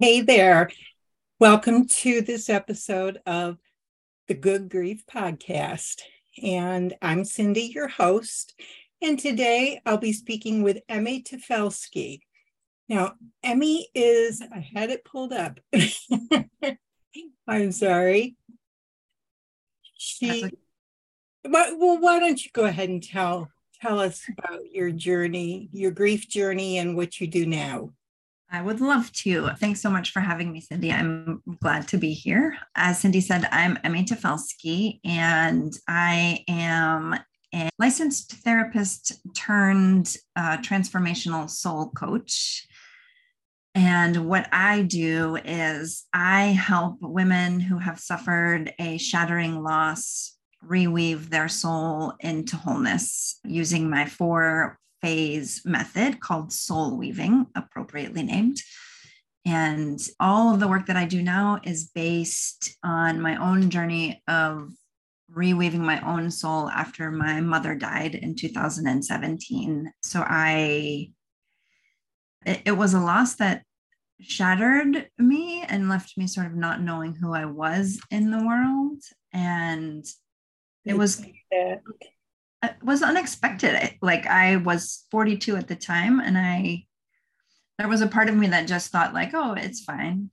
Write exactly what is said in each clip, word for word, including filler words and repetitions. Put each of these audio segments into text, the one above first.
Hey there. Welcome to this episode of the Good Grief Podcast. And I'm Cindy, your host. And today I'll be speaking with Emmy Tefelsky. Now, Emmy is, I had it pulled up. I'm sorry. She, well, why don't you go ahead and tell, tell us about your journey, your grief journey, and what you do now? I would love to. Thanks so much for having me, Cindy. I'm glad to be here. As Cindy said, I'm Emmy Tefelsky, and I am a licensed therapist turned uh, transformational soul coach. And what I do is I help women who have suffered a shattering loss reweave their soul into wholeness using my four phase method called soul weaving, appropriately named. And all of the work that I do now is based on my own journey of reweaving my own soul after my mother died in two thousand seventeen. So I, it, it was a loss that shattered me and left me sort of not knowing who I was in the world. And it was it was unexpected. Like I was forty-two at the time, and I there was a part of me that just thought like, oh, it's fine.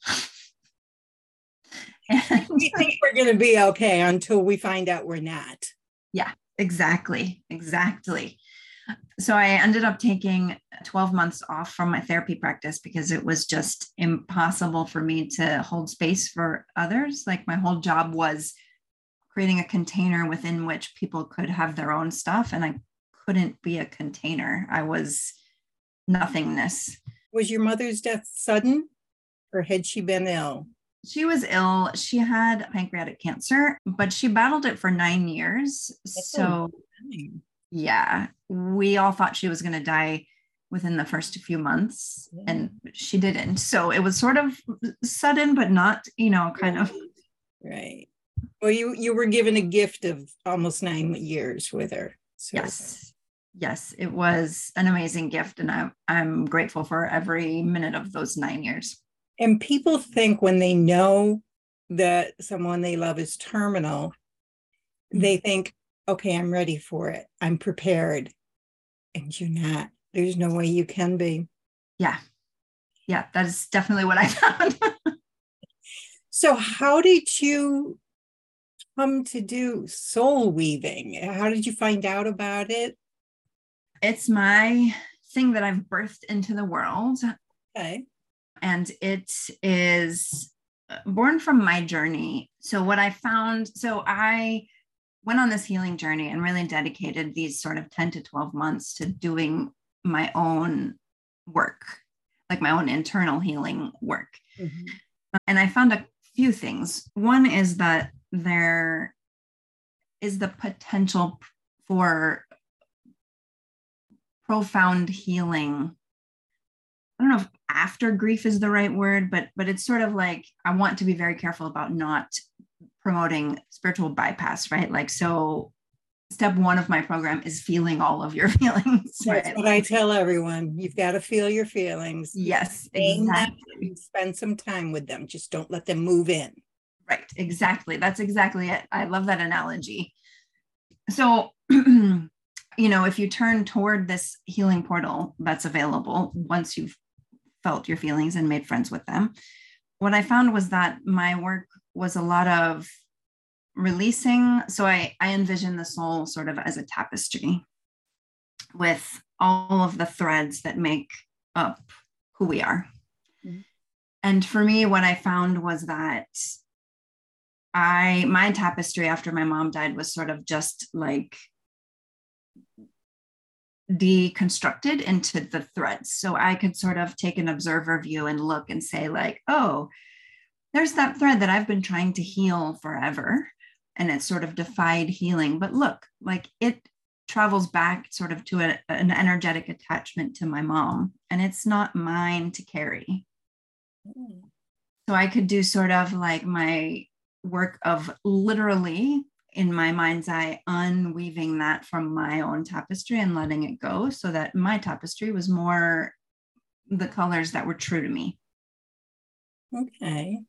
And we think we're going to be okay until we find out we're not. Yeah, exactly. Exactly. So I ended up taking twelve months off from my therapy practice because it was just impossible for me to hold space for others. Like my whole job was creating a container within which people could have their own stuff. And I couldn't be a container. I was nothingness. Was your mother's death sudden, or had she been ill? She was ill. She had pancreatic cancer, but she battled it for nine years. That's so yeah, we all thought she was going to die within the first few months, yeah. And she didn't. So it was sort of sudden, but not, you know, kind right. of. Right. Well, you, you were given a gift of almost nine years with her. So. Yes. Yes, it was an amazing gift. And I, I'm grateful for every minute of those nine years. And people think when they know that someone they love is terminal, they think, okay, I'm ready for it. I'm prepared. And you're not. There's no way you can be. Yeah. Yeah, that is definitely what I found. So how did you come to do soul weaving? How did you find out about it? It's my thing that I've birthed into the world. Okay. And it is born from my journey. So what I found, so I went on this healing journey and really dedicated these sort of ten to twelve months to doing my own work, like my own internal healing work. Mm-hmm. And I found a few things. One is that there is the potential for profound healing. I don't know if after grief is the right word, but but it's sort of like I want to be very careful about not promoting spiritual bypass, right? Like, so step one of my program is feeling all of your feelings. That's right? What I tell everyone. You've got to feel your feelings. Yes, exactly. Spend some time with them. Just don't let them move in. Right, exactly. That's exactly it. I love that analogy. So, you know, if you turn toward this healing portal that's available once you've felt your feelings and made friends with them, what I found was that my work was a lot of releasing. So I, I envision the soul sort of as a tapestry with all of the threads that make up who we are. Mm-hmm. And for me, what I found was that I, my tapestry after my mom died was sort of just like deconstructed into the threads. So I could sort of take an observer view and look and say like, oh, there's that thread that I've been trying to heal forever. And it sort of defied healing. But look, like it travels back sort of to a, an energetic attachment to my mom. And it's not mine to carry. Mm. So I could do sort of like my work of literally in my mind's eye, unweaving that from my own tapestry and letting it go so that my tapestry was more the colors that were true to me. Okay.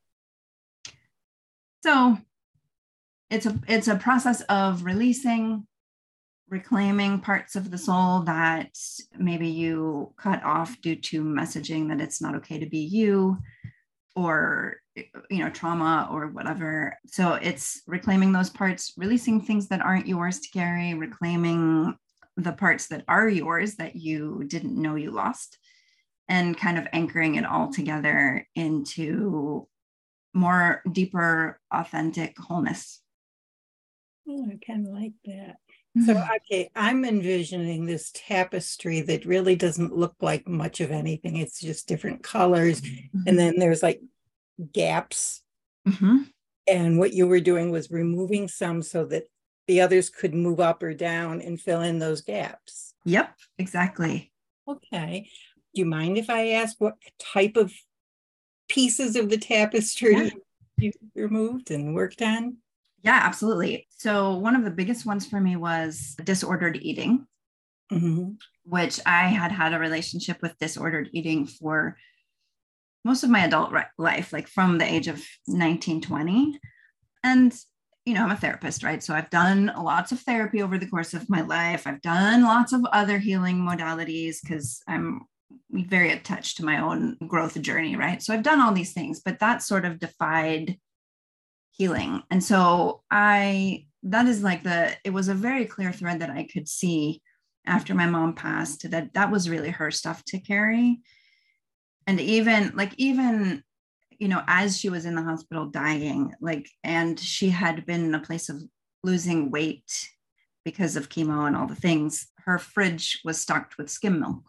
So it's a it's a process of releasing, reclaiming parts of the soul that maybe you cut off due to messaging that it's not okay to be you, or you know, trauma or whatever. So it's reclaiming those parts, releasing things that aren't yours to carry, reclaiming the parts that are yours that you didn't know you lost, and kind of anchoring it all together into more deeper, authentic wholeness. Oh, I kind of like that. So, okay, I'm envisioning this tapestry that really doesn't look like much of anything. It's just different colors. Mm-hmm. And then there's like gaps. Mm-hmm. And what you were doing was removing some so that the others could move up or down and fill in those gaps. Yep, exactly. Okay. Do you mind if I ask what type of pieces of the tapestry yeah. you removed and worked on? Yeah, absolutely. So one of the biggest ones for me was disordered eating, mm-hmm. which I had had a relationship with disordered eating for most of my adult life, like from the age of nineteen, twenty. And, you know, I'm a therapist, right? So I've done lots of therapy over the course of my life. I've done lots of other healing modalities because I'm very attached to my own growth journey, right? So I've done all these things, but that sort of defied healing. And so I, that is like the, it was a very clear thread that I could see after my mom passed, that that was really her stuff to carry. And even like, even, you know, as she was in the hospital dying, like, and she had been in a place of losing weight because of chemo and all the things, her fridge was stocked with skim milk.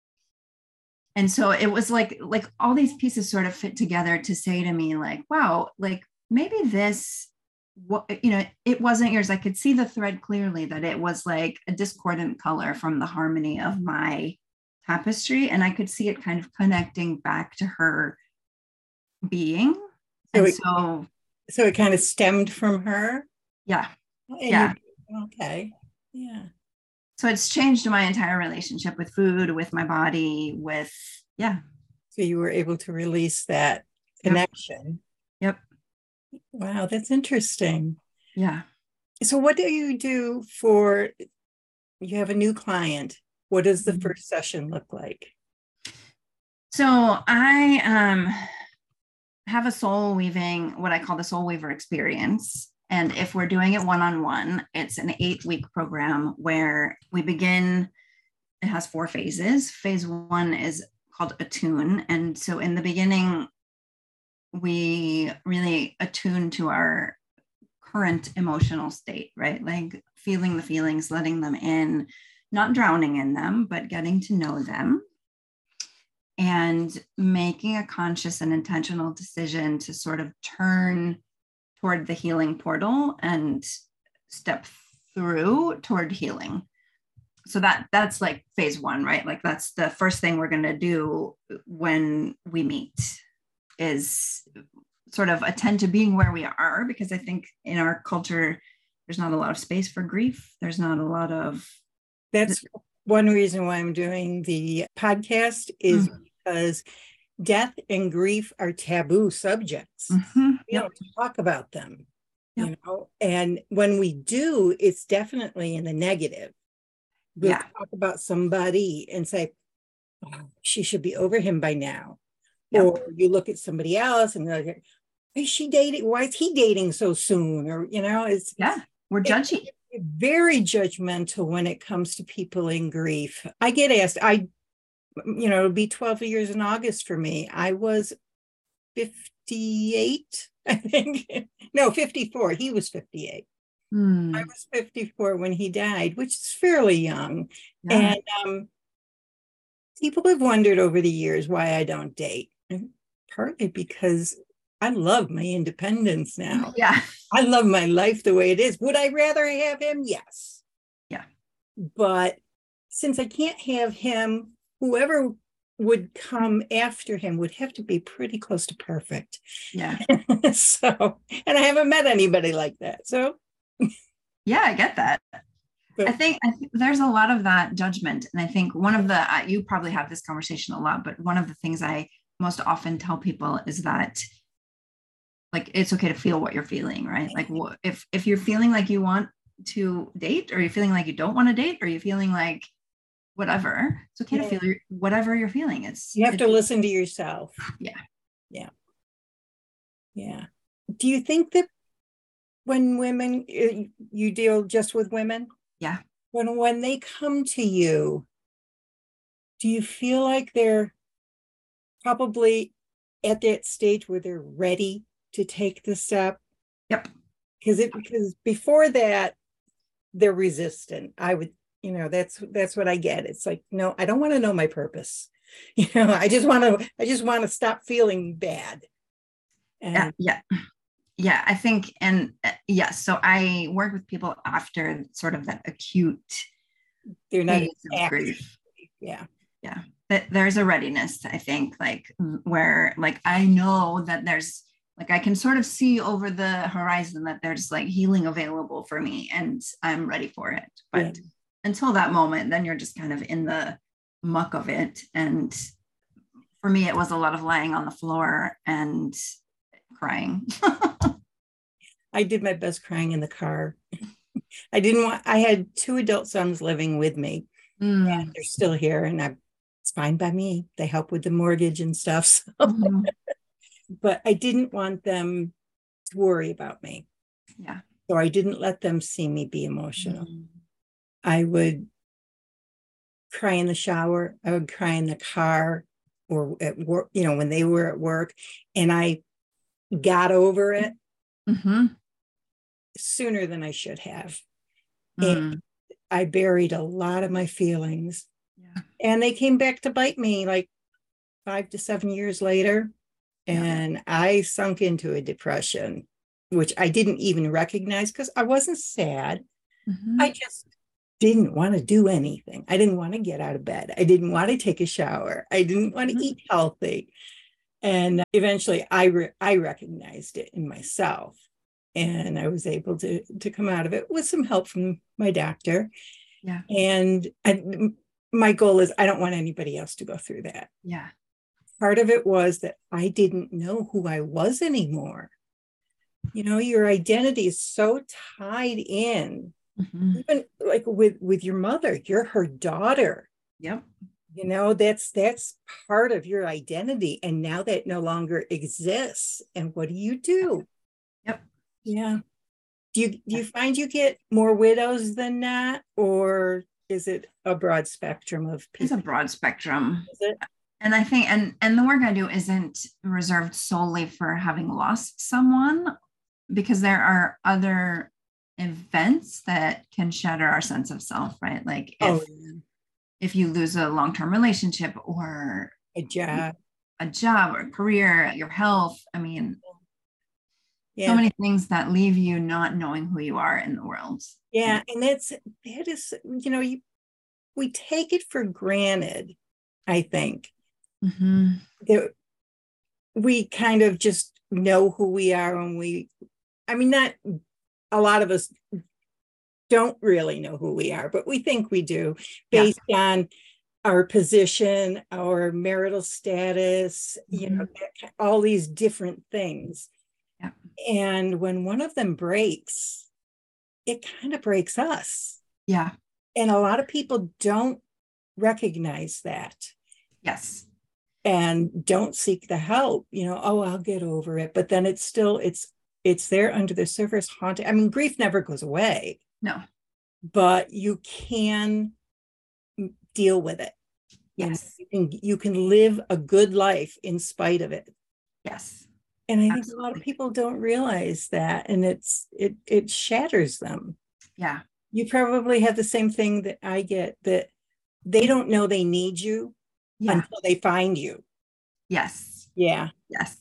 And so it was like, like all these pieces sort of fit together to say to me, like, wow, like, maybe this, what, you know, it wasn't yours. I could see the thread clearly, that it was like a discordant color from the harmony of my tapestry. And I could see it kind of connecting back to her being. So and it, so, so it kind of stemmed from her. Yeah. And yeah. You, okay. Yeah. So it's changed my entire relationship with food, with my body, with, yeah. So you were able to release that connection. Yep. Yep. Wow, that's interesting. Yeah. So what do you do for, you have a new client. What does the first session look like? So I um, have a soul weaving, what I call the soul weaver experience. And if we're doing it one-on-one, it's an eight week program where we begin, it has four phases. Phase one is called attune. And so in the beginning, we really attune to our current emotional state, right? Like feeling the feelings, letting them in, not drowning in them, but getting to know them, and making a conscious and intentional decision to sort of turn toward the healing portal and step through toward healing. So that that's like phase one, right? Like that's the first thing we're going to do when we meet, is sort of attend to being where we are, because I think in our culture, there's not a lot of space for grief. There's not a lot of... That's one reason why I'm doing the podcast, is mm-hmm. because death and grief are taboo subjects. Mm-hmm. We yep. don't talk about them, yep. you know, and when we do, it's definitely in the negative. We'll yeah. talk about somebody and say, oh, she should be over him by now. Yep. Or you look at somebody else and they're like, is she dating? Why is he dating so soon? Or, you know, it's... Yeah, we're judgy. It's very judgmental when it comes to people in grief. I get asked, I, you know, it'll be twelve years in August for me. I was fifty-eight, I think. No, fifty-four. He was fifty-eight. Hmm. I was fifty-four when he died, which is fairly young. Yeah. And um, people have wondered over the years why I don't date. And partly because I love my independence now. Yeah. I love my life the way it is. Would I rather have him? Yes. Yeah. But since I can't have him, whoever would come after him would have to be pretty close to perfect. Yeah. So, and I haven't met anybody like that. So. Yeah, I get that. But I think, I think there's a lot of that judgment. And I think one of the, uh, you probably have this conversation a lot, but one of the things I most often tell people is that like it's okay to feel what you're feeling, right? Like what, if if you're feeling like you want to date, or you're feeling like you don't want to date, or you're feeling like whatever, it's okay Yeah. to feel your, whatever you're feeling. It's You have it's, to listen to yourself. Yeah. Yeah. Yeah. Do you think that when women, you deal just with women? Yeah. When when they come to you, do you feel like they're probably at that stage where they're ready to take the step? Yep. Because it because before that, they're resistant. I would, you know, that's that's what I get. It's like, no, I don't want to know my purpose. You know, I just want to, I just want to stop feeling bad. And yeah. Yeah. Yeah, I think, and uh, yes, so I work with people after sort of that acute they're not phase of grief. Yeah. Yeah. That there's a readiness, I think, like where like I know that there's like I can sort of see over the horizon that there's like healing available for me and I'm ready for it. But yeah. Until that moment, then you're just kind of in the muck of it. And for me, it was a lot of lying on the floor and crying. I did my best crying in the car. I didn't want, I had two adult sons living with me. Mm. And they're still here, and I, it's fine by me. They help with the mortgage and stuff. So. Mm-hmm. But I didn't want them to worry about me. Yeah. So I didn't let them see me be emotional. Mm. I would cry in the shower. I would cry in the car or at work, you know, when they were at work, and I got over it. Mm-hmm. Sooner than I should have. Mm. And I buried a lot of my feelings. Yeah. And they came back to bite me like five to seven years later. And yeah. I sunk into a depression, which I didn't even recognize because I wasn't sad. Mm-hmm. I just didn't want to do anything. I didn't want to get out of bed. I didn't want to take a shower. I didn't want to mm-hmm. eat healthy. And eventually I, re- I recognized it in myself. And I was able to, to come out of it with some help from my doctor. Yeah. And I, my goal is I don't want anybody else to go through that. Yeah. Part of it was that I didn't know who I was anymore. You know, your identity is so tied in, mm-hmm. even like with, with your mother, you're her daughter. Yep. You know, that's, that's part of your identity. And now that no longer exists. And what do you do? Yep. Yeah. Do you do you find you get more widows than not, or is it a broad spectrum of people? It's a broad spectrum. Is it? And I think, and and the work I do isn't reserved solely for having lost someone, because there are other events that can shatter our sense of self, right? Like if oh, yeah. if you lose a long-term relationship or a job, a job or a career, your health. I mean. Yeah. So many things that leave you not knowing who you are in the world. Yeah. And that's, that is, you know, you, we take it for granted, I think. Mm-hmm. That we kind of just know who we are when we, I mean, not a lot of us don't really know who we are, but we think we do based yeah. on our position, our marital status, mm-hmm. you know, all these different things. Yeah. And when one of them breaks, it kind of breaks us. Yeah. And a lot of people don't recognize that. Yes. And don't seek the help, you know, oh, I'll get over it. But then it's still, it's, it's there under the surface haunting. I mean, grief never goes away. No. But you can deal with it. Yes. You can, you can live a good life in spite of it. Yes. And I think Absolutely. A lot of people don't realize that, and it's it it shatters them. Yeah. You probably have the same thing that I get, that they don't know they need you yeah. until they find you. Yes. Yeah. Yes.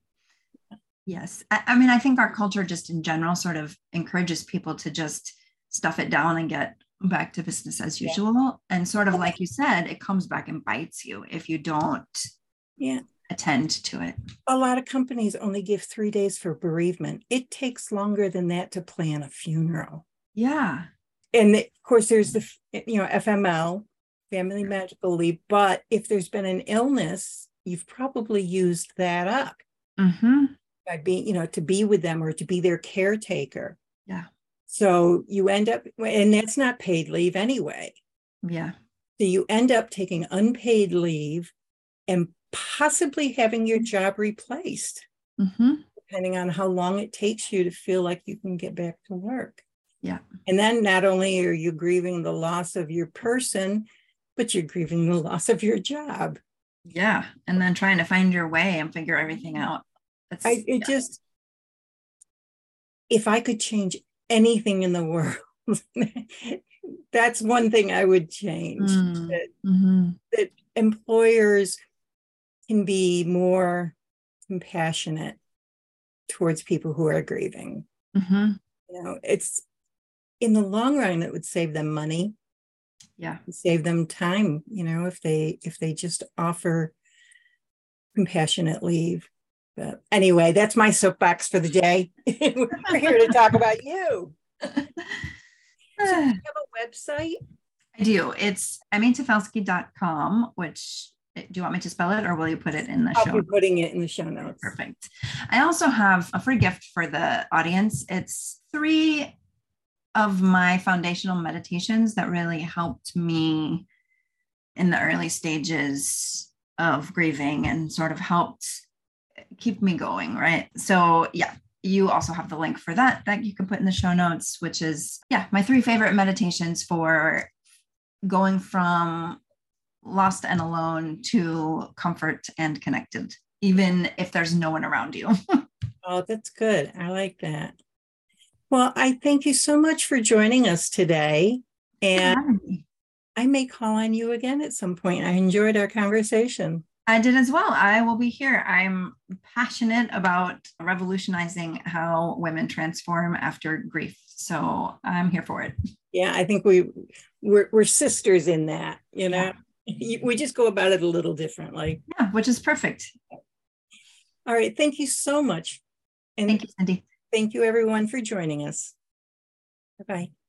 Yes. I, I mean, I think our culture just in general sort of encourages people to just stuff it down and get back to business as usual. Yeah. And sort of like you said, it comes back and bites you if you don't. Yeah. Attend to it. A lot of companies only give three days for bereavement. It takes longer than that to plan a funeral. Yeah. And of course, there's the, you know, F M L, Family Medical Leave. But if there's been an illness you've probably used that up Mm-hmm. by being, you know, to be with them or to be their caretaker. Yeah. So you end up, and that's not paid leave anyway. Yeah. So you end up taking unpaid leave and possibly having your job replaced, Mm-hmm. depending on how long it takes you to feel like you can get back to work. Yeah. And then not only are you grieving the loss of your person, but you're grieving the loss of your job. Yeah. And then trying to find your way and figure everything out. It's, I it yeah. just, if I could change anything in the world, that's one thing I would change. Mm. That, Mm-hmm. that employers can be more compassionate towards people who are grieving. Mm-hmm. You know, it's in the long run, it would save them money. Yeah. Save them time, you know, if they if they just offer compassionate leave. But anyway, that's my soapbox for the day. We're here to talk about you. So do you have a website? I do. It's emittefelsky dot com, which, do you want me to spell it or will you put it in the I'll show? be putting it in the show notes. Perfect. I also have a free gift for the audience. It's three of my foundational meditations that really helped me in the early stages of grieving and sort of helped keep me going, right? So yeah, you also have the link for that that you can put in the show notes, which is, yeah, my three favorite meditations for going from lost and alone to comfort and connected, even if there's no one around you. Oh, that's good. I like that. Well, I thank you so much for joining us today. And I may call on you again at some point. I enjoyed our conversation. I did as well. I will be here. I'm passionate about revolutionizing how women transform after grief. So I'm here for it. Yeah, I think we, we're, we're sisters in that, you know, Yeah. We just go about it a little differently. Yeah, which is perfect. All right. Thank you so much. And thank you, Cindy. Thank you, everyone, for joining us. Bye-bye.